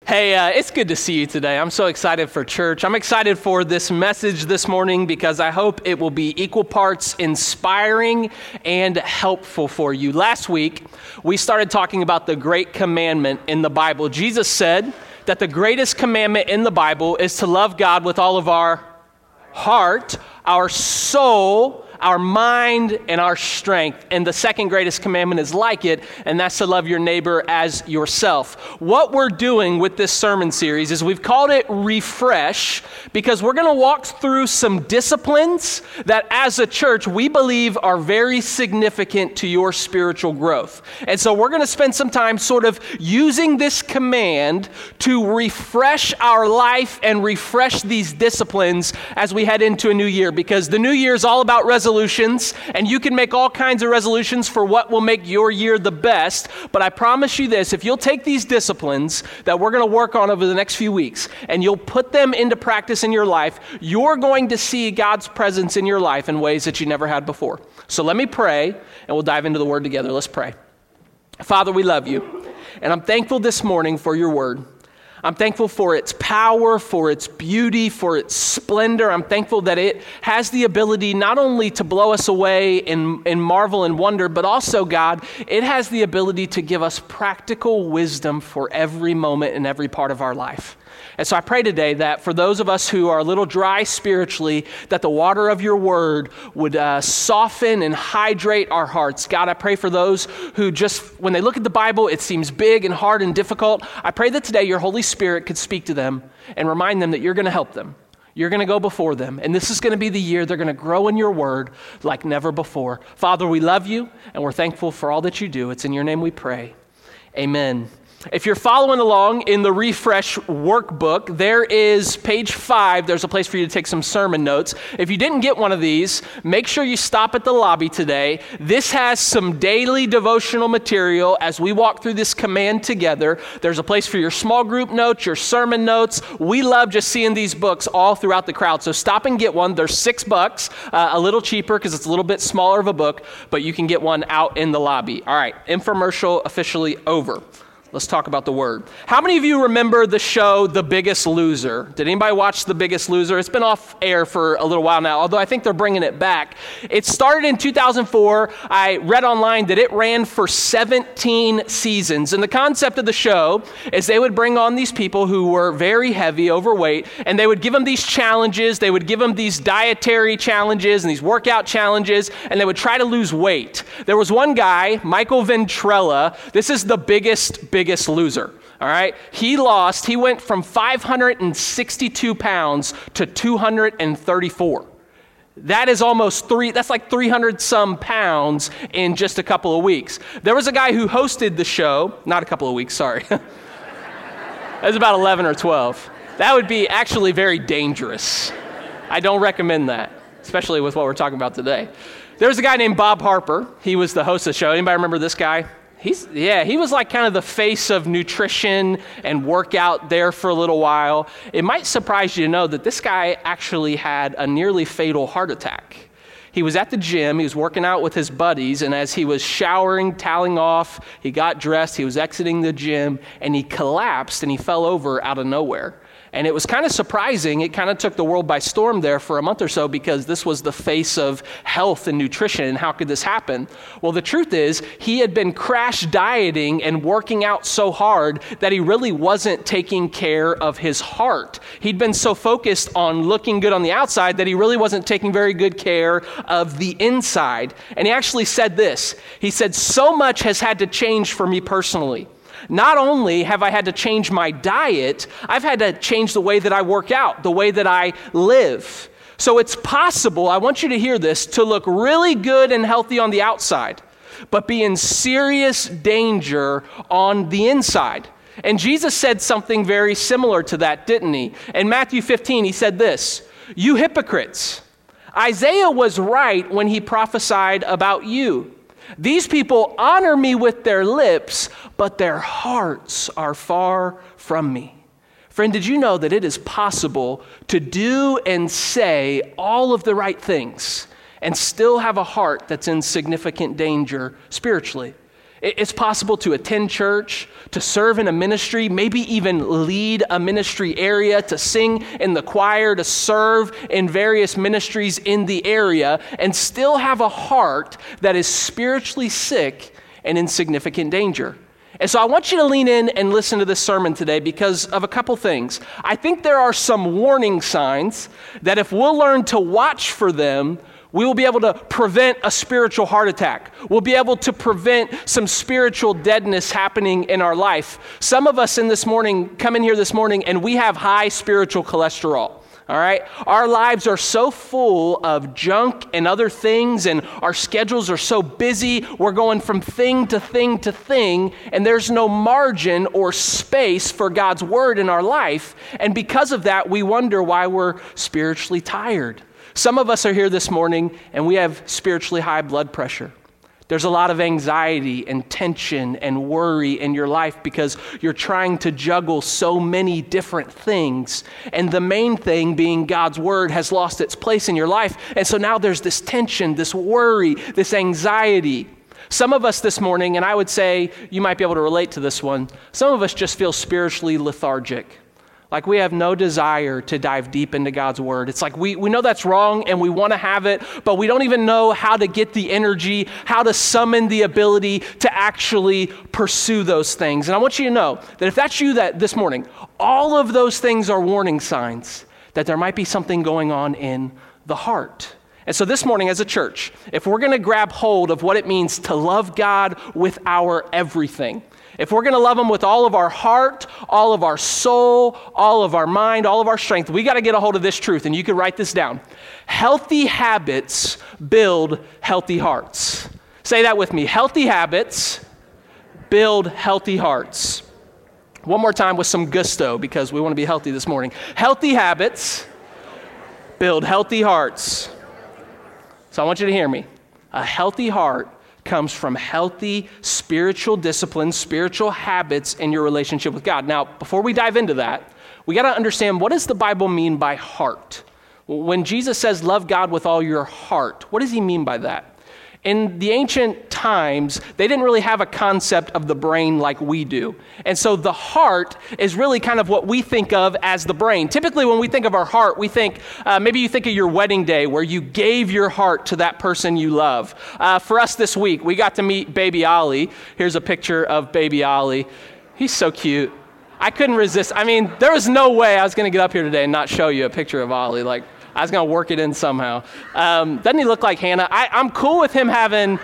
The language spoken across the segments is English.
Hey, it's good to see you today. I'm so excited for church. I'm excited for this message this morning because I hope it will be equal parts inspiring and helpful for you. Last week, we started talking about the great commandment in the Bible. Jesus said that the greatest commandment in the Bible is to love God with all of our heart, our soul, our mind, and our strength. And the second greatest commandment is like it, and that's to love your neighbor as yourself. What we're doing with this sermon series is we've called it Refresh because we're going to walk through some disciplines that as a church we believe are very significant to your spiritual growth. And so we're going to spend some time sort of using this command to refresh our life and refresh these disciplines as we head into a new year, because the new year is all about resolutions, and you can make all kinds of resolutions for what will make your year the best. But I promise you this, if you'll take these disciplines that we're going to work on over the next few weeks and you'll put them into practice in your life, you're going to see God's presence in your life in ways that you never had before. So let me pray and we'll dive into the word together. Let's pray. Father, we love you, and I'm thankful this morning for your word. I'm thankful for its power, for its beauty, for its splendor. I'm thankful that it has the ability not only to blow us away in marvel and wonder, but also, God, it has the ability to give us practical wisdom for every moment and every part of our life. And so I pray today that for those of us who are a little dry spiritually, that the water of your word would soften and hydrate our hearts. God, I pray for those who just, when they look at the Bible, it seems big and hard and difficult. I pray that today your Holy Spirit could speak to them and remind them that you're going to help them. You're going to go before them. And this is going to be the year they're going to grow in your word like never before. Father, we love you and we're thankful for all that you do. It's in your name we pray. Amen. If you're following along in the Refresh workbook, there is page 5. There's a place for you to take some sermon notes. If you didn't get one of these, make sure you stop at the lobby today. This has some daily devotional material as we walk through this command together. There's a place for your small group notes, your sermon notes. We love just seeing these books all throughout the crowd. So stop and get one. They're $6, a little cheaper because it's a little bit smaller of a book, but you can get one out in the lobby. All right, infomercial officially over. Let's talk about the word. How many of you remember the show The Biggest Loser? Did anybody watch The Biggest Loser? It's been off air for a little while now, although I think they're bringing it back. It started in 2004. I read online that it ran for 17 seasons. And the concept of the show is they would bring on these people who were very heavy, overweight, and they would give them these challenges. They would give them these dietary challenges and these workout challenges, and they would try to lose weight. There was one guy, Michael Ventrella. This is the biggest loser, all right? He went from 562 pounds to 234. That is that's like 300 some pounds in just a couple of weeks. There was a guy who hosted the show, not a couple of weeks, sorry. That was about 11 or 12. That would be actually very dangerous. I don't recommend that, especially with what we're talking about today. There was a guy named Bob Harper. He was the host of the show. Anybody remember this guy? He was like kind of the face of nutrition and workout there for a little while. It might surprise you to know that this guy actually had a nearly fatal heart attack. He was at the gym, he was working out with his buddies, and as he was showering, toweling off, he got dressed, he was exiting the gym, and he collapsed and he fell over out of nowhere. And it was kind of surprising. It kind of took the world by storm there for a month or so because this was the face of health and nutrition. And how could this happen? Well, the truth is he had been crash dieting and working out so hard that he really wasn't taking care of his heart. He'd been so focused on looking good on the outside that he really wasn't taking very good care of the inside. And he actually said this. He said, "So much has had to change for me personally. Not only have I had to change my diet, I've had to change the way that I work out, the way that I live. So it's possible, I want you to hear this, to look really good and healthy on the outside, but be in serious danger on the inside." And Jesus said something very similar to that, didn't he? In Matthew 15, he said this, "You hypocrites, Isaiah was right when he prophesied about you. These people honor me with their lips, but their hearts are far from me." Friend, did you know that it is possible to do and say all of the right things and still have a heart that's in significant danger spiritually? It's possible to attend church, to serve in a ministry, maybe even lead a ministry area, to sing in the choir, to serve in various ministries in the area, and still have a heart that is spiritually sick and in significant danger. And so I want you to lean in and listen to this sermon today because of a couple things. I think there are some warning signs that if we'll learn to watch for them, we will be able to prevent a spiritual heart attack. We'll be able to prevent some spiritual deadness happening in our life. Some of us come in here this morning and we have high spiritual cholesterol. All right? Our lives are so full of junk and other things, and our schedules are so busy. We're going from thing to thing to thing, and there's no margin or space for God's word in our life. And because of that, we wonder why we're spiritually tired. Some of us are here this morning, and we have spiritually high blood pressure. There's a lot of anxiety and tension and worry in your life because you're trying to juggle so many different things. And the main thing being God's word has lost its place in your life. And so now there's this tension, this worry, this anxiety. Some of us this morning, and I would say you might be able to relate to this one, some of us just feel spiritually lethargic. Like we have no desire to dive deep into God's word. It's like we know that's wrong and we want to have it, but we don't even know how to get the energy, how to summon the ability to actually pursue those things. And I want you to know that if that's you this morning, all of those things are warning signs that there might be something going on in the heart. And so this morning as a church, if we're going to grab hold of what it means to love God with our everything, if we're going to love him with all of our heart, all of our soul, all of our mind, all of our strength, we got to get a hold of this truth, and you can write this down. Healthy habits build healthy hearts. Say that with me. Healthy habits build healthy hearts. One more time with some gusto because we want to be healthy this morning. Healthy habits build healthy hearts. So I want you to hear me. A healthy heart comes from healthy spiritual disciplines, spiritual habits in your relationship with God. Now, before we dive into that, we got to understand, what does the Bible mean by heart? When Jesus says love God with all your heart, what does he mean by that? In the ancient times, they didn't really have a concept of the brain like we do. And so the heart is really kind of what we think of as the brain. Typically, when we think of our heart, we think, maybe you think of your wedding day where you gave your heart to that person you love. For us this week, we got to meet baby Ollie. Here's a picture of baby Ollie. He's so cute. I couldn't resist. I mean, there was no way I was going to get up here today and not show you a picture of Ollie. Like, I was going to work it in somehow. Doesn't he look like Hannah? I'm cool with him having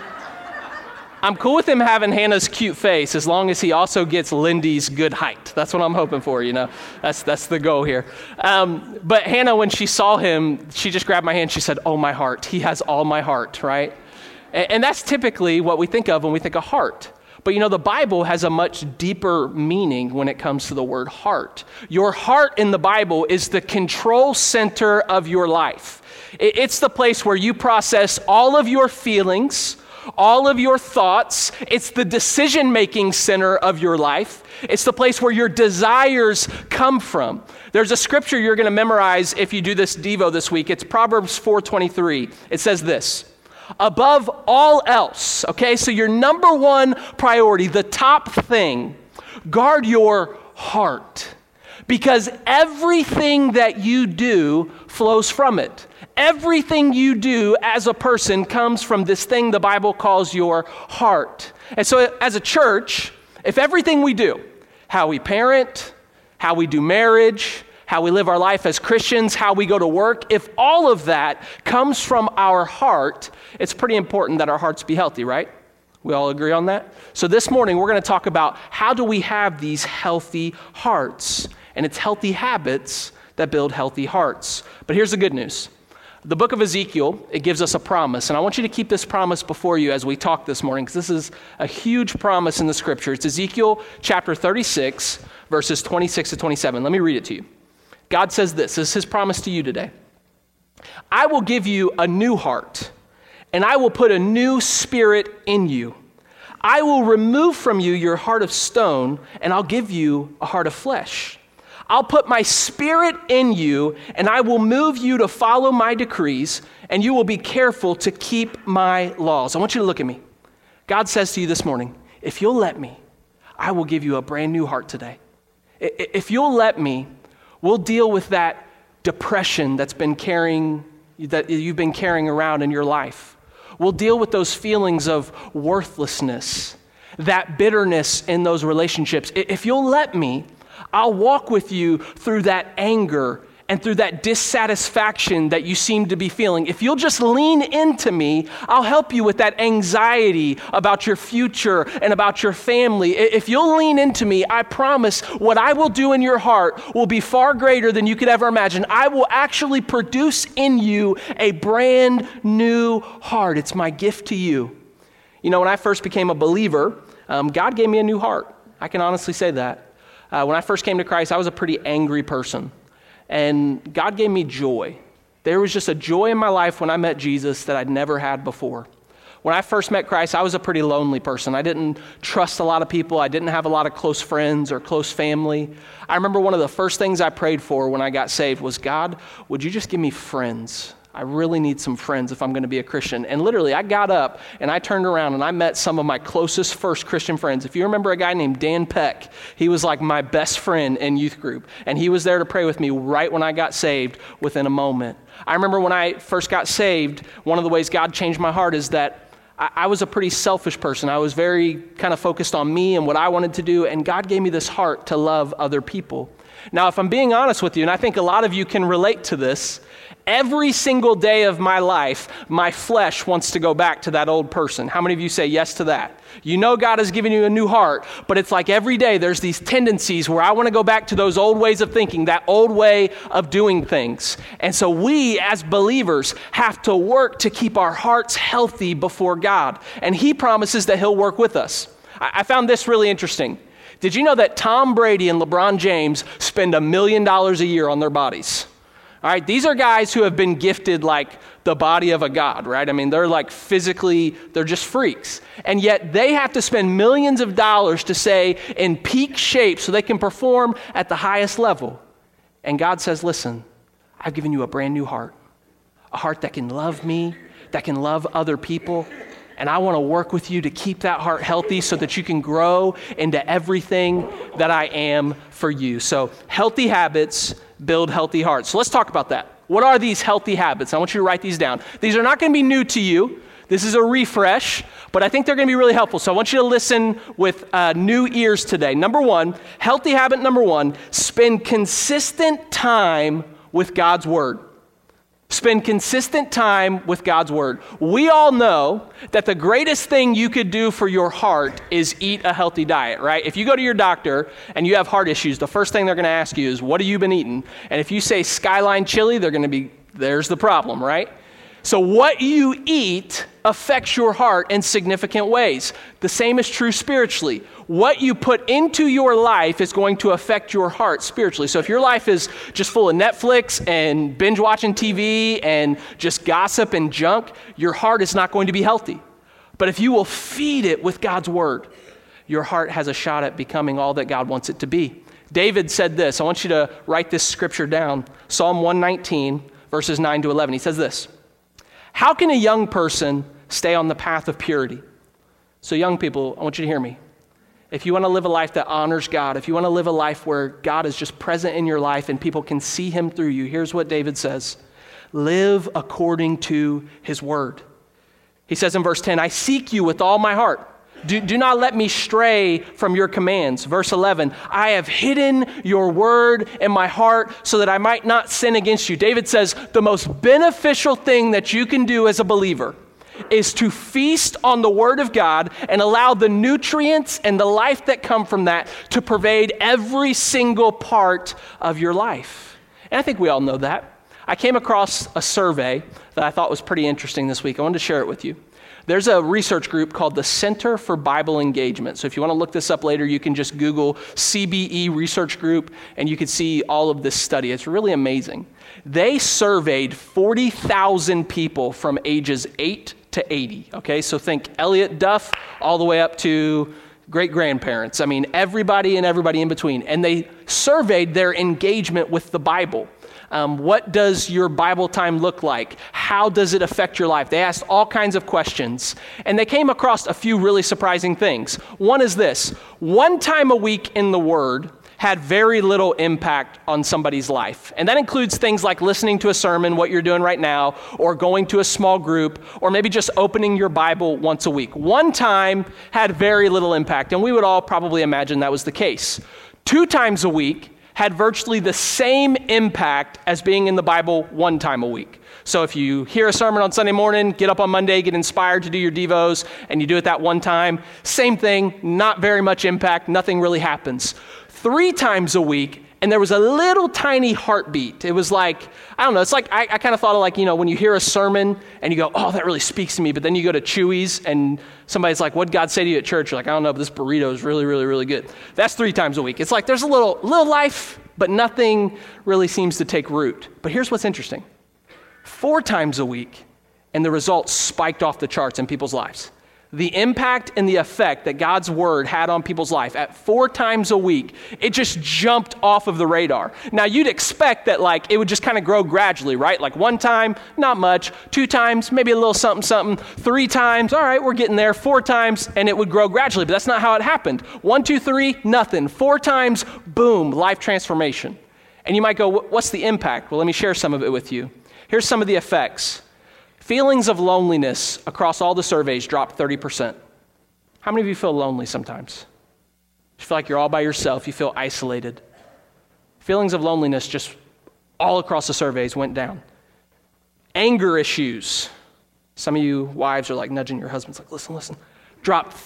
Hannah's cute face as long as he also gets Lindy's good height. That's what I'm hoping for, you know. That's the goal here. But Hannah, when she saw him, she just grabbed my hand. She said, "Oh, my heart. He has all my heart," right? And that's typically what we think of when we think of heart. But you know, the Bible has a much deeper meaning when it comes to the word heart. Your heart in the Bible is the control center of your life. It's the place where you process all of your feelings, all of your thoughts. It's the decision-making center of your life. It's the place where your desires come from. There's a scripture you're going to memorize if you do this Devo this week. It's Proverbs 4:23. It says this: above all else, okay, so your number one priority, the top thing, guard your heart, because everything that you do flows from it. Everything you do as a person comes from this thing the Bible calls your heart. And so as a church, if everything we do, how we parent, how we do marriage, how we live our life as Christians, how we go to work, if all of that comes from our heart, it's pretty important that our hearts be healthy, right? We all agree on that? So this morning, we're going to talk about how do we have these healthy hearts, and it's healthy habits that build healthy hearts. But here's the good news. The book of Ezekiel, it gives us a promise, and I want you to keep this promise before you as we talk this morning, because this is a huge promise in the scripture. It's Ezekiel chapter 36, verses 26 to 27. Let me read it to you. God says this is his promise to you today. I will give you a new heart, and I will put a new spirit in you. I will remove from you your heart of stone, and I'll give you a heart of flesh. I'll put my spirit in you, and I will move you to follow my decrees, and you will be careful to keep my laws. I want you to look at me. God says to you this morning, if you'll let me, I will give you a brand new heart today. If you'll let me, we'll deal with that depression that you've been carrying around in your life. We'll deal with those feelings of worthlessness, that bitterness in those relationships. If you'll let me, I'll walk with you through that anger and through that dissatisfaction that you seem to be feeling. If you'll just lean into me, I'll help you with that anxiety about your future and about your family. If you'll lean into me, I promise what I will do in your heart will be far greater than you could ever imagine. I will actually produce in you a brand new heart. It's my gift to you. You know, when I first became a believer, God gave me a new heart. I can honestly say that. When I first came to Christ, I was a pretty angry person. And God gave me joy. There was just a joy in my life when I met Jesus that I'd never had before. When I first met Christ, I was a pretty lonely person. I didn't trust a lot of people. I didn't have a lot of close friends or close family. I remember one of the first things I prayed for when I got saved was, God, would you just give me friends? I really need some friends if I'm going to be a Christian. And literally, I got up and I turned around and I met some of my closest first Christian friends. If you remember a guy named Dan Peck, he was like my best friend in youth group. And he was there to pray with me right when I got saved within a moment. I remember when I first got saved, one of the ways God changed my heart is that I was a pretty selfish person. I was very kind of focused on me and what I wanted to do. And God gave me this heart to love other people. Now, if I'm being honest with you, and I think a lot of you can relate to this, every single day of my life, my flesh wants to go back to that old person. How many of you say yes to that? You know God has given you a new heart, but it's like every day there's these tendencies where I want to go back to those old ways of thinking, that old way of doing things. And so we as believers have to work to keep our hearts healthy before God. And He promises that He'll work with us. I found this really interesting. Did you know that Tom Brady and LeBron James spend $1 million a year on their bodies? All right, these are guys who have been gifted like the body of a god, right? I mean, they're like physically, they're just freaks. And yet they have to spend millions of dollars to stay in peak shape so they can perform at the highest level. And God says, listen, I've given you a brand new heart, a heart that can love me, that can love other people. And I want to work with you to keep that heart healthy so that you can grow into everything that I am for you. So healthy habits build healthy hearts. So let's talk about that. What are these healthy habits? I want you to write these down. These are not going to be new to you. This is a refresh, but I think they're going to be really helpful. So I want you to listen with new ears today. Number one, healthy habit number one, spend consistent time with God's Word. Spend consistent time with God's Word. We all know that the greatest thing you could do for your heart is eat a healthy diet, right? If you go to your doctor and you have heart issues, the first thing they're going to ask you is, what have you been eating? And if you say Skyline chili, they're going to be, there's the problem, right? So what you eat affects your heart in significant ways. The same is true spiritually. What you put into your life is going to affect your heart spiritually. So if your life is just full of Netflix and binge watching TV and just gossip and junk, your heart is not going to be healthy. But if you will feed it with God's Word, your heart has a shot at becoming all that God wants it to be. David said this. I want you to write this scripture down. Psalm 119, verses 9 to 11. He says this. How can a young person stay on the path of purity? So young people, I want you to hear me. If you want to live a life that honors God, if you want to live a life where God is just present in your life and people can see Him through you, here's what David says. Live according to His Word. He says in verse 10, I seek you with all my heart. Do not let me stray from your commands. Verse 11, I have hidden your word in my heart so that I might not sin against you. David says the most beneficial thing that you can do as a believer is to feast on the Word of God and allow the nutrients and the life that come from that to pervade every single part of your life. And I think we all know that. I came across a survey that I thought was pretty interesting this week. I wanted to share it with you. There's a research group called the Center for Bible Engagement. So if you want to look this up later, you can just Google CBE Research Group, and you can see all of this study. It's really amazing. They surveyed 40,000 people from ages 8 to 80. Okay, so think Elliot Duff all the way up to great-grandparents. I mean, everybody and everybody in between. And they surveyed their engagement with the Bible. What does your Bible time look like? How does it affect your life? They asked all kinds of questions, and they came across a few really surprising things. One is this: one time a week in the Word had very little impact on somebody's life. And that includes things like listening to a sermon, what you're doing right now, or going to a small group, or maybe just opening your Bible once a week. One time had very little impact, and we would all probably imagine that was the case. 2 times a week had virtually the same impact as being in the Bible 1 time a week. So if you hear a sermon on Sunday morning, get up on Monday, get inspired to do your devos, and you do it that 1 time, same thing, not very much impact, nothing really happens. 3 times a week, and there was a little tiny heartbeat. It was like, I don't know, it's like, I kind of thought of like, when you hear a sermon and you go, oh, that really speaks to me, but then you go to Chuy's and somebody's like, what'd God say to you at church? You're like, I don't know, but this burrito is really, really, really good. That's 3 times a week. It's like there's a little life, but nothing really seems to take root. But here's what's interesting. 4 times a week, and the results spiked off the charts in people's lives. The impact and the effect that God's word had on people's life at 4 times a week, it just jumped off of the radar. Now, you'd expect that like it would just kind of grow gradually, right? Like 1 time, not much. 2 times, maybe a little something, something. 3 times, all right, we're getting there. 4 times, and it would grow gradually, but that's not how it happened. 1, 2, 3, nothing. 4 times, boom, life transformation. And you might go, what's the impact? Well, let me share some of it with you. Here's some of the effects. Feelings of loneliness across all the surveys dropped 30%. How many of you feel lonely sometimes? You feel like you're all by yourself. You feel isolated. Feelings of loneliness just all across the surveys went down. Anger issues. Some of you wives are like nudging your husbands like, listen. Dropped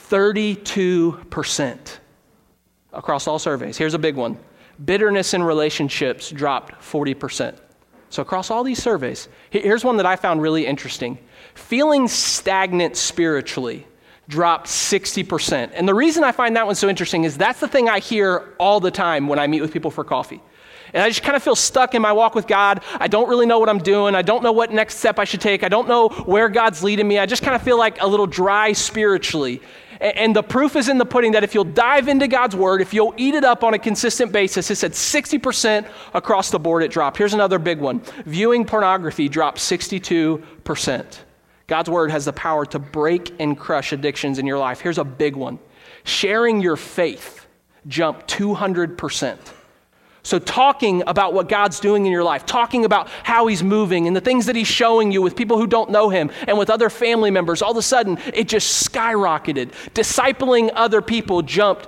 32% across all surveys. Here's a big one. Bitterness in relationships dropped 40%. So across all these surveys, here's one that I found really interesting. Feeling stagnant spiritually dropped 60%. And the reason I find that one so interesting is that's the thing I hear all the time when I meet with people for coffee. And I just kind of feel stuck in my walk with God. I don't really know what I'm doing. I don't know what next step I should take. I don't know where God's leading me. I just kind of feel like a little dry spiritually. And the proof is in the pudding that if you'll dive into God's word, if you'll eat it up on a consistent basis, it said 60% across the board it dropped. Here's another big one. Viewing pornography dropped 62%. God's word has the power to break and crush addictions in your life. Here's a big one. Sharing your faith jumped 200%. So talking about what God's doing in your life, talking about how he's moving and the things that he's showing you with people who don't know him and with other family members, all of a sudden it just skyrocketed. Discipling other people jumped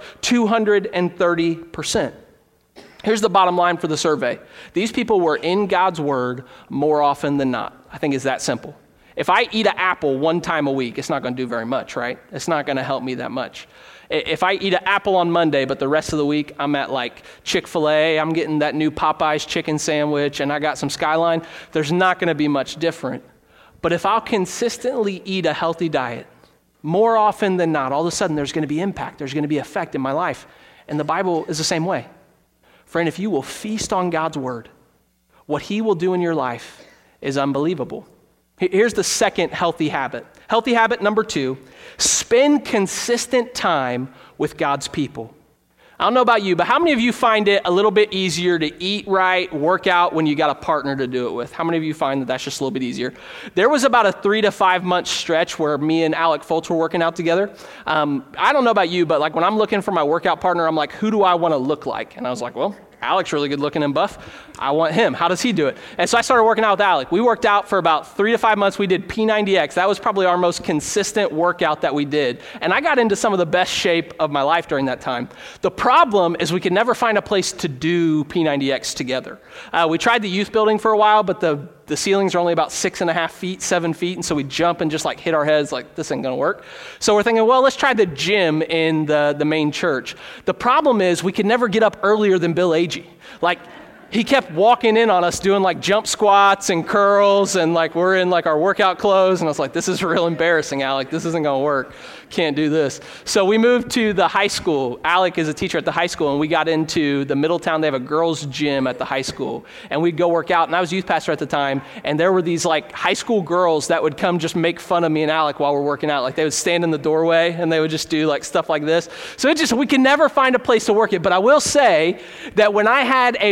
230%. Here's the bottom line for the survey. These people were in God's word more often than not. I think it's that simple. If I eat an apple 1 time a week, it's not going to do very much, right? It's not going to help me that much. If I eat an apple on Monday, but the rest of the week I'm at like Chick-fil-A, I'm getting that new Popeyes chicken sandwich, and I got some Skyline, there's not going to be much different. But if I'll consistently eat a healthy diet, more often than not, all of a sudden there's going to be impact, there's going to be effect in my life. And the Bible is the same way. Friend, if you will feast on God's word, what he will do in your life is unbelievable. Here's the second healthy habit. Healthy habit number 2, spend consistent time with God's people. I don't know about you, but how many of you find it a little bit easier to eat right, work out when you got a partner to do it with? How many of you find that that's just a little bit easier? There was about a 3 to 5 month stretch where me and Alec Foltz were working out together. I don't know about you, but like when I'm looking for my workout partner, I'm like, who do I want to look like? And I was like, well, Alec's really good looking and buff. I want him. How does he do it? And so I started working out with Alec. We worked out for about 3 to 5 months. We did P90X. That was probably our most consistent workout that we did. And I got into some of the best shape of my life during that time. The problem is we could never find a place to do P90X together. We tried the youth building for a while, but the ceilings are only about 6.5 feet, 7 feet, and so we jump and just like hit our heads like, this ain't gonna work. So we're thinking, well, let's try the gym in the main church. The problem is we could never get up earlier than Bill Agee. Like, he kept walking in on us doing like jump squats and curls, and like we're in like our workout clothes, and I was like, this is real embarrassing, Alec. This isn't gonna work. Can't do this. So we moved to the high school. Alec is a teacher at the high school, and we got into the Middletown. They have a girls' gym at the high school, and we'd go work out. And I was youth pastor at the time, and there were these like high school girls that would come just make fun of me and Alec while we're working out. Like they would stand in the doorway, and they would just do like stuff like this. So we could never find a place to work it. But I will say that when I had a partner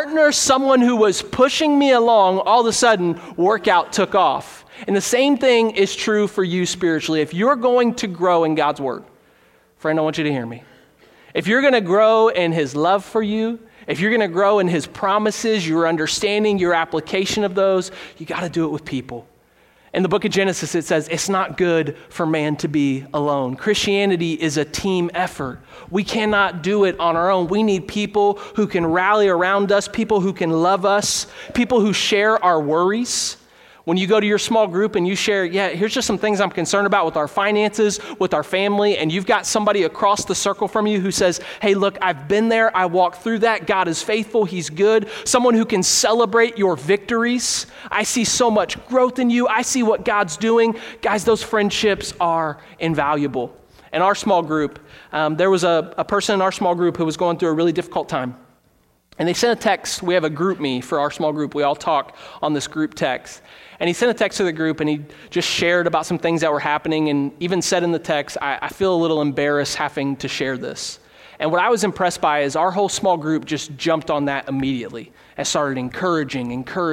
partner, someone who was pushing me along, all of a sudden, workout took off. And the same thing is true for you spiritually. If you're going to grow in God's word, friend, I want you to hear me. If you're going to grow in his love for you, if you're going to grow in his promises, your understanding, your application of those, you got to do it with people. In the book of Genesis, it says, it's not good for man to be alone. Christianity is a team effort. We cannot do it on our own. We need people who can rally around us, people who can love us, people who share our worries. When you go to your small group and you share, here's just some things I'm concerned about with our finances, with our family, and you've got somebody across the circle from you who says, hey, look, I've been there. I walked through that. God is faithful. He's good. Someone who can celebrate your victories. I see so much growth in you. I see what God's doing. Guys, those friendships are invaluable. In our small group, there was a person in our small group who was going through a really difficult time. And they sent a text. We have a group me for our small group. We all talk on this group text. And he sent a text to the group, and he just shared about some things that were happening, and even said in the text, I feel a little embarrassed having to share this. And what I was impressed by is our whole small group just jumped on that immediately and started encouraging,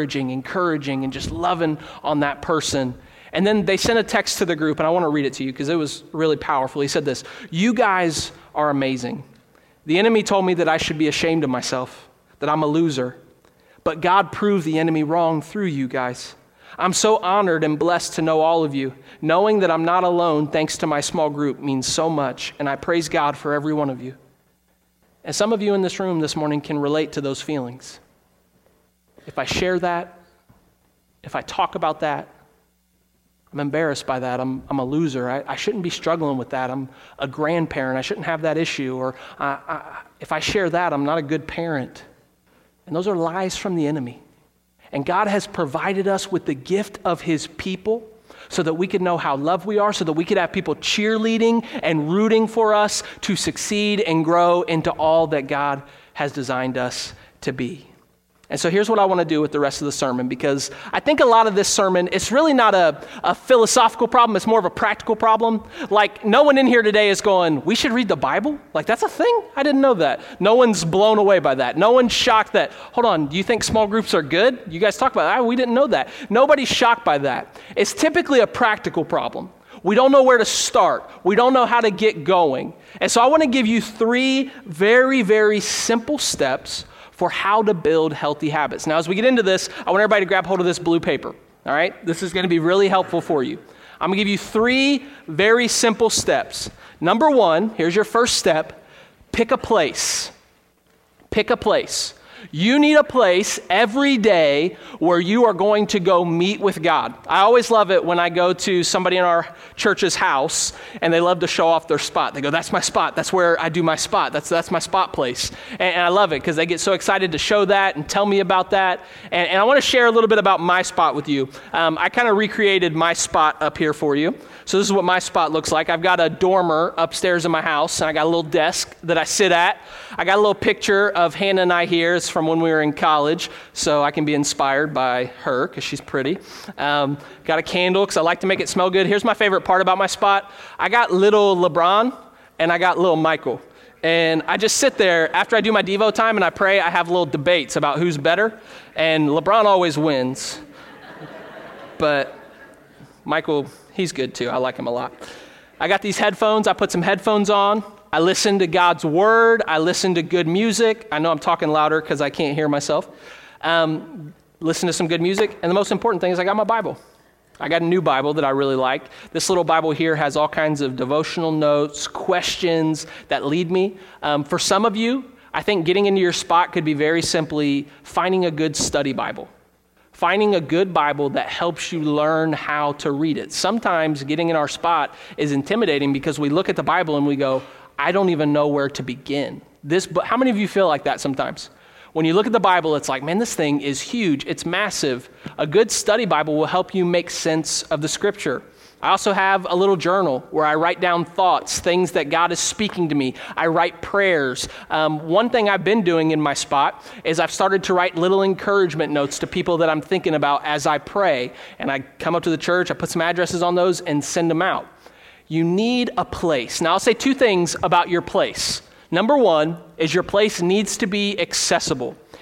and just loving on that person. And then they sent a text to the group, and I want to read it to you because it was really powerful. He said this, "You guys are amazing. The enemy told me that I should be ashamed of myself, that I'm a loser. But God proved the enemy wrong through you guys. I'm so honored and blessed to know all of you. Knowing that I'm not alone thanks to my small group means so much, and I praise God for every one of you." And some of you in this room this morning can relate to those feelings. If I share that, if I talk about that, I'm embarrassed by that. I'm a loser. I shouldn't be struggling with that. I'm a grandparent. I shouldn't have that issue. Or if I share that, I'm not a good parent. And those are lies from the enemy. And God has provided us with the gift of his people so that we could know how loved we are, so that we could have people cheerleading and rooting for us to succeed and grow into all that God has designed us to be. And so here's what I want to do with the rest of the sermon, because I think a lot of this sermon, it's really not a philosophical problem. It's more of a practical problem. Like, no one in here today is going, we should read the Bible? Like, that's a thing? I didn't know that. No one's blown away by that. No one's shocked that, hold on, do you think small groups are good? You guys talk about that. We didn't know that. Nobody's shocked by that. It's typically a practical problem. We don't know where to start. We don't know how to get going. And so I want to give you 3 very, very simple steps for how to build healthy habits. Now, as we get into this, I want everybody to grab hold of this blue paper, all right? This is going to be really helpful for you. I'm going to give you 3 very simple steps. Number 1, here's your first step, pick a place. Pick a place. You need a place every day where you are going to go meet with God. I always love it when I go to somebody in our church's house and they love to show off their spot. They go, that's my spot. That's where I do my spot. That's my spot place. And I love it because they get so excited to show that and tell me about that. And I want to share a little bit about my spot with you. I kind of recreated my spot up here for you. So this is what my spot looks like. I've got a dormer upstairs in my house, and I got a little desk that I sit at. I got a little picture of Hannah and I here. It's from when we were in college, so I can be inspired by her because she's pretty. Got a candle because I like to make it smell good. Here's my favorite part about my spot. I got little LeBron, and I got little Michael. And I just sit there. After I do my Devo time and I pray, I have little debates about who's better, and LeBron always wins. But Michael, he's good too. I like him a lot. I got these headphones. I put some headphones on. I listen to God's word. I listen to good music. I know I'm talking louder because I can't hear myself. Listen to some good music. And the most important thing is I got my Bible. I got a new Bible that I really like. This little Bible here has all kinds of devotional notes, questions that lead me. For some of you, I think getting into your spot could be very simply finding a good study Bible. Finding a good Bible that helps you learn how to read it. Sometimes getting in our spot is intimidating because we look at the Bible and we go, I don't even know where to begin. How many of you feel like that sometimes? When you look at the Bible, it's like, man, this thing is huge. It's massive. A good study Bible will help you make sense of the scripture. I also have a little journal where I write down thoughts, things that God is speaking to me. I write prayers. One thing I've been doing in my spot is I've started to write little encouragement notes to people that I'm thinking about as I pray. And I come up to the church, I put some addresses on those and send them out. You need a place. Now, I'll say 2 things about your place. Number 1 is your place needs to be accessible.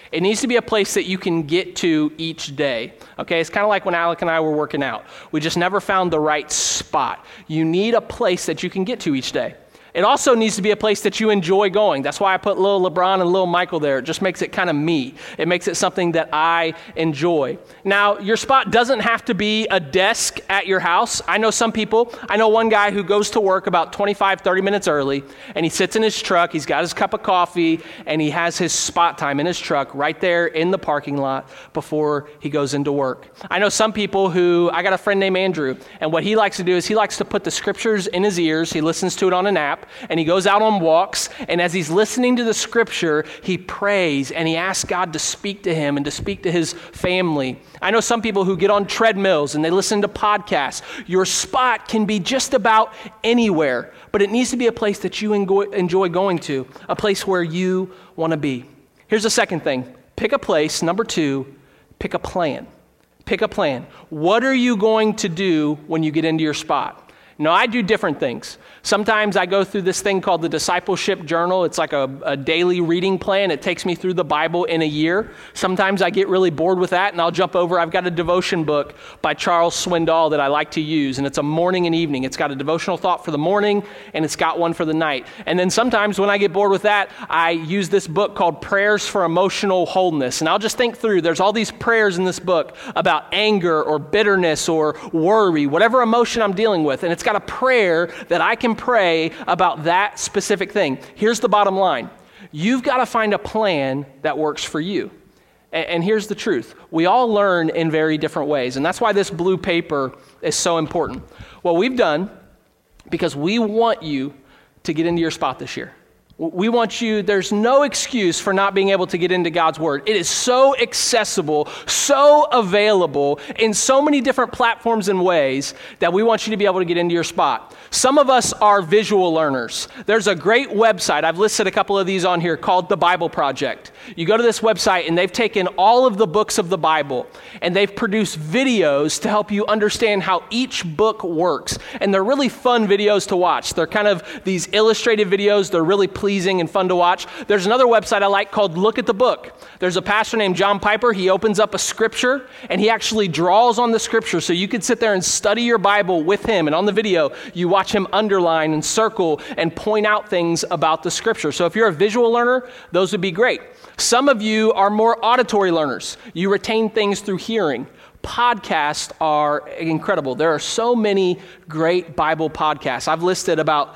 It needs to be a place that you can get to each day. Okay, it's kind of like when Alec and I were working out. We just never found the right spot. You need a place that you can get to each day. It also needs to be a place that you enjoy going. That's why I put little LeBron and little Michael there. It just makes it kind of me. It makes it something that I enjoy. Now, your spot doesn't have to be a desk at your house. I know some people. I know one guy who goes to work about 25, 30 minutes early, and he sits in his truck. He's got his cup of coffee, and he has his spot time in his truck right there in the parking lot before he goes into work. I know some people who, I got a friend named Andrew, and what he likes to do is he likes to put the scriptures in his ears. He listens to it on an app. And he goes out on walks, and as he's listening to the scripture, he prays and he asks God to speak to him and to speak to his family. I know some people who get on treadmills and they listen to podcasts. Your spot can be just about anywhere, but it needs to be a place that you enjoy going to, a place where you want to be. Here's the second thing. Pick a place. Number 2, pick a plan. Pick a plan. What are you going to do when you get into your spot? No, I do different things. Sometimes I go through this thing called the Discipleship Journal. It's like a daily reading plan. It takes me through the Bible in a year. Sometimes I get really bored with that, and I'll jump over. I've got a devotion book by Charles Swindoll that I like to use, and it's a morning and evening. It's got a devotional thought for the morning, and it's got one for the night. And then sometimes when I get bored with that, I use this book called Prayers for Emotional Wholeness. And I'll just think through. There's all these prayers in this book about anger or bitterness or worry, whatever emotion I'm dealing with, and it's got a prayer that I can pray about that specific thing. Here's the bottom line. You've got to find a plan that works for you. And here's the truth. We all learn in very different ways, and that's why this blue paper is so important. What we've done, because we want you to get into your spot this year. We want you, there's no excuse for not being able to get into God's Word. It is so accessible, so available in so many different platforms and ways that we want you to be able to get into your spot. Some of us are visual learners. There's a great website, I've listed a couple of these on here, called The Bible Project. You go to this website and they've taken all of the books of the Bible and they've produced videos to help you understand how each book works. And they're really fun videos to watch. They're kind of these illustrated videos. They're really pleasing and fun to watch. There's another website I like called Look at the Book. There's a pastor named John Piper. He opens up a scripture and he actually draws on the scripture so you can sit there and study your Bible with him. And on the video, you watch him underline and circle and point out things about the scripture. So if you're a visual learner, those would be great. Some of you are more auditory learners. You retain things through hearing. Podcasts are incredible. There are so many great Bible podcasts. I've listed about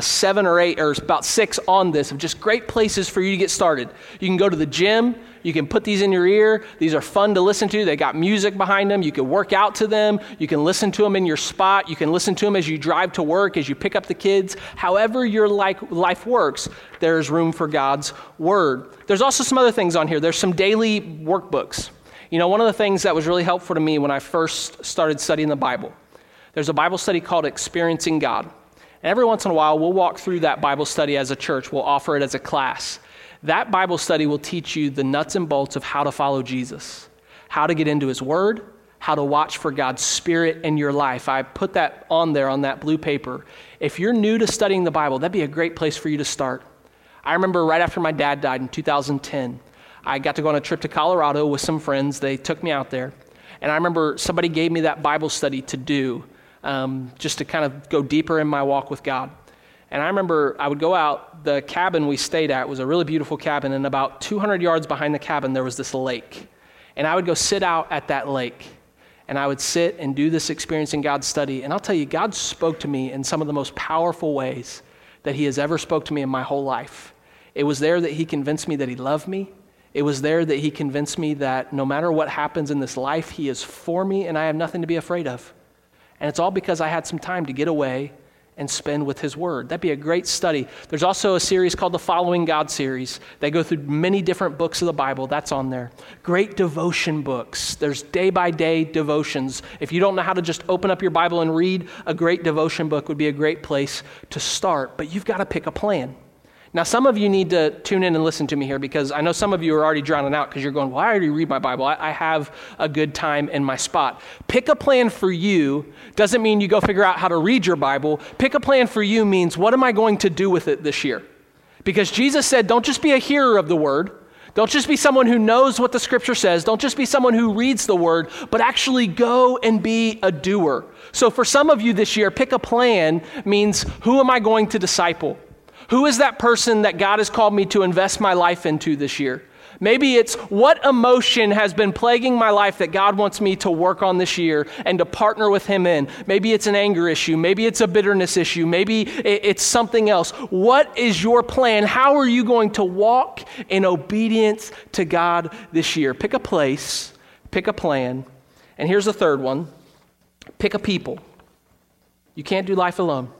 7 or 8 or about 6 on this of just great places for you to get started. You can go to the gym. You can put these in your ear. These are fun to listen to. They got music behind them. You can work out to them. You can listen to them in your spot. You can listen to them as you drive to work, as you pick up the kids. However your life works, there's room for God's Word. There's also some other things on here. There's some daily workbooks. You know, one of the things that was really helpful to me when I first started studying the Bible, there's a Bible study called Experiencing God. And every once in a while, we'll walk through that Bible study as a church. We'll offer it as a class. That Bible study will teach you the nuts and bolts of how to follow Jesus, how to get into his Word, how to watch for God's Spirit in your life. I put that on there on that blue paper. If you're new to studying the Bible, that'd be a great place for you to start. I remember right after my dad died in 2010, I got to go on a trip to Colorado with some friends. They took me out there. And I remember somebody gave me that Bible study to do, just to kind of go deeper in my walk with God. And I remember I would go out, the cabin we stayed at was a really beautiful cabin, and about 200 yards behind the cabin, there was this lake. And I would go sit out at that lake, and I would sit and do this Experiencing God study. And I'll tell you, God spoke to me in some of the most powerful ways that he has ever spoke to me in my whole life. It was there that he convinced me that he loved me. It was there that he convinced me that no matter what happens in this life, he is for me and I have nothing to be afraid of. And it's all because I had some time to get away and spend with his Word. That'd be a great study. There's also a series called the Following God series. They go through many different books of the Bible. That's on there. Great devotion books. There's day-by-day devotions. If you don't know how to just open up your Bible and read, a great devotion book would be a great place to start. But you've got to pick a plan. Now, some of you need to tune in and listen to me here because I know some of you are already drowning out because you're going, well, I already read my Bible. I have a good time in my spot. Pick a plan for you doesn't mean you go figure out how to read your Bible. Pick a plan for you means, what am I going to do with it this year? Because Jesus said, don't just be a hearer of the Word. Don't just be someone who knows what the scripture says. Don't just be someone who reads the word, but actually go and be a doer. So for some of you this year, pick a plan means, who am I going to disciple? Who is that person that God has called me to invest my life into this year? Maybe it's, what emotion has been plaguing my life that God wants me to work on this year and to partner with him in? Maybe it's an anger issue. Maybe it's a bitterness issue. Maybe it's something else. What is your plan? How are you going to walk in obedience to God this year? Pick a place, pick a plan. And here's the third one. Pick a people. You can't do life alone.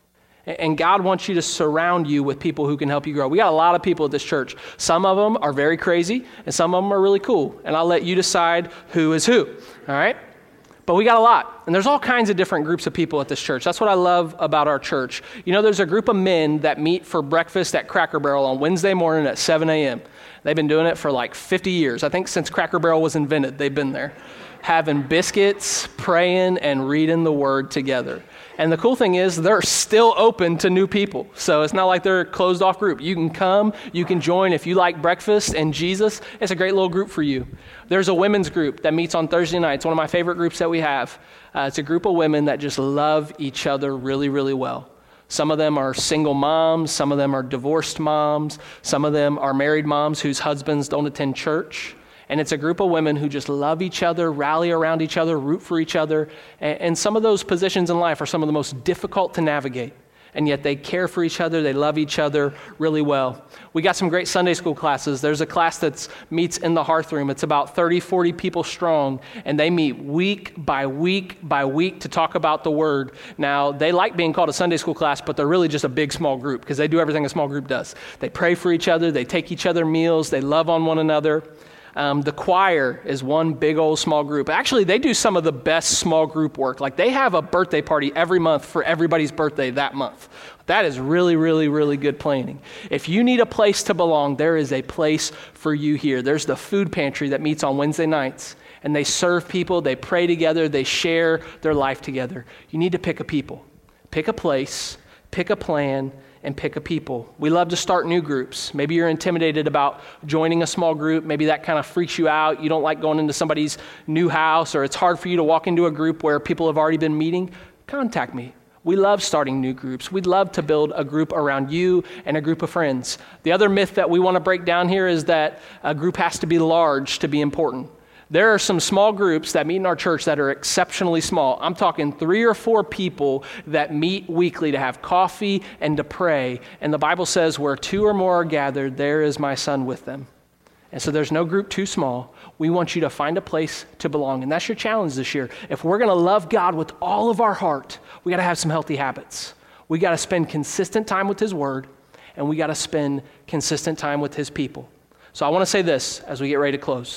And God wants you to surround you with people who can help you grow. We got a lot of people at this church. Some of them are very crazy, and some of them are really cool. And I'll let you decide who is who, all right? But we got a lot. And there's all kinds of different groups of people at this church. That's what I love about our church. You know, there's a group of men that meet for breakfast at Cracker Barrel on Wednesday morning at 7 a.m. They've been doing it for like 50 years. I think since Cracker Barrel was invented, they've been there, having biscuits, praying, and reading the word together. And the cool thing is they're still open to new people. So it's not like they're a closed off group. You can come, you can join. If you like breakfast and Jesus, it's a great little group for you. There's a women's group that meets on Thursday nights, one of my favorite groups that we have. It's a group of women that just love each other really, really well. Some of them are single moms. Some of them are divorced moms. Some of them are married moms whose husbands don't attend church. And it's a group of women who just love each other, rally around each other, root for each other. And some of those positions in life are some of the most difficult to navigate. And yet they care for each other. They love each other really well. We got some great Sunday school classes. There's a class that meets in the Hearth Room. It's about 30, 40 people strong. And they meet week by week by week to talk about the Word. Now, they like being called a Sunday school class, but they're really just a big small group because they do everything a small group does. They pray for each other. They take each other meals. They love on one another. The choir is one big old small group. Actually, they do some of the best small group work. Like they have a birthday party every month for everybody's birthday that month. That is really, really, really good planning. If you need a place to belong, there is a place for you here. There's the food pantry that meets on Wednesday nights, and they serve people, they pray together, they share their life together. You need to pick a people, pick a place, pick a plan, and pick a people. We love to start new groups. Maybe you're intimidated about joining a small group. Maybe that kind of freaks you out. You don't like going into somebody's new house, or it's hard for you to walk into a group where people have already been meeting. Contact me. We love starting new groups. We'd love to build a group around you and a group of friends. The other myth that we want to break down here is that a group has to be large to be important. There are some small groups that meet in our church that are exceptionally small. I'm talking 3 or 4 people that meet weekly to have coffee and to pray. And the Bible says, where 2 or more are gathered, there is my Son with them. And so there's no group too small. We want you to find a place to belong. And that's your challenge this year. If we're going to love God with all of our heart, we got to have some healthy habits. We got to spend consistent time with His Word, and we got to spend consistent time with His people. So I want to say this as we get ready to close.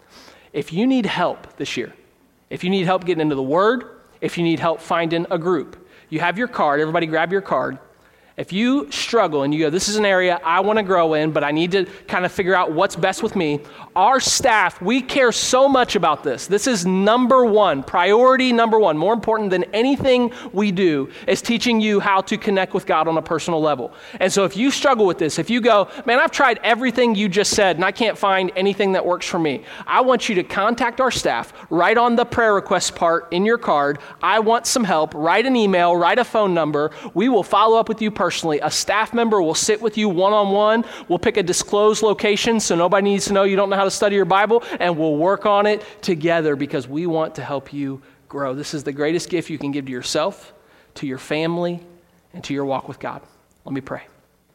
If you need help this year, if you need help getting into the Word, if you need help finding a group, you have your card. Everybody grab your card. If you struggle and you go, this is an area I want to grow in, but I need to kind of figure out what's best with me, our staff, we care so much about this. This is number one, priority number one, more important than anything we do, is teaching you how to connect with God on a personal level. And so if you struggle with this, if you go, man, I've tried everything you just said and I can't find anything that works for me, I want you to contact our staff, write on the prayer request part in your card, I want some help, write an email, write a phone number. We will follow up with you personally. A staff member will sit with you one-on-one. We'll pick a disclosed location so nobody needs to know you don't know how to study your Bible, and we'll work on it together because we want to help you grow. This is the greatest gift you can give to yourself, to your family, and to your walk with God. Let me pray.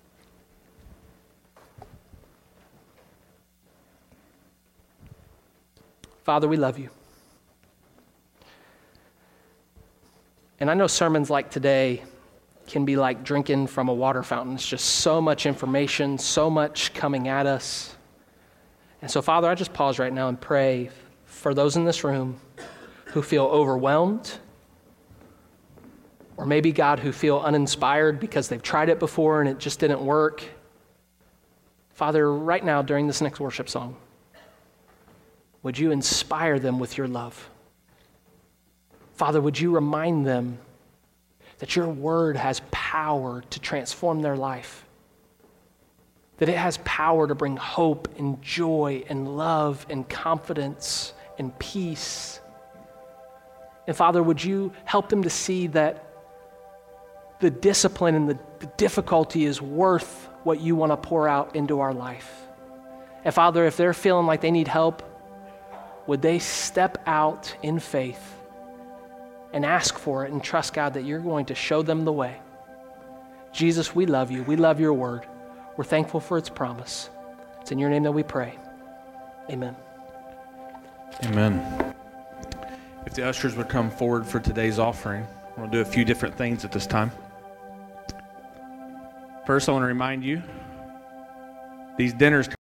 Father, we love you. And I know sermons like today can be like drinking from a water fountain. It's just so much information, so much coming at us. And so, Father, I just pause right now and pray for those in this room who feel overwhelmed, or maybe, God, who feel uninspired because they've tried it before and it just didn't work. Father, right now during this next worship song, would you inspire them with your love? Father, would you remind them that your word has power to transform their life? that it has power to bring hope and joy and love and confidence and peace. And Father, would you help them to see that the discipline and the difficulty is worth what you want to pour out into our life. And Father, if they're feeling like they need help, would they step out in faith and ask for it and trust, God, that you're going to show them the way. Jesus, we love you. We love your word. We're thankful for its promise. It's in your name that we pray. Amen. Amen. If the ushers would come forward for today's offering, we'll do a few different things at this time. First, I want to remind you, these dinners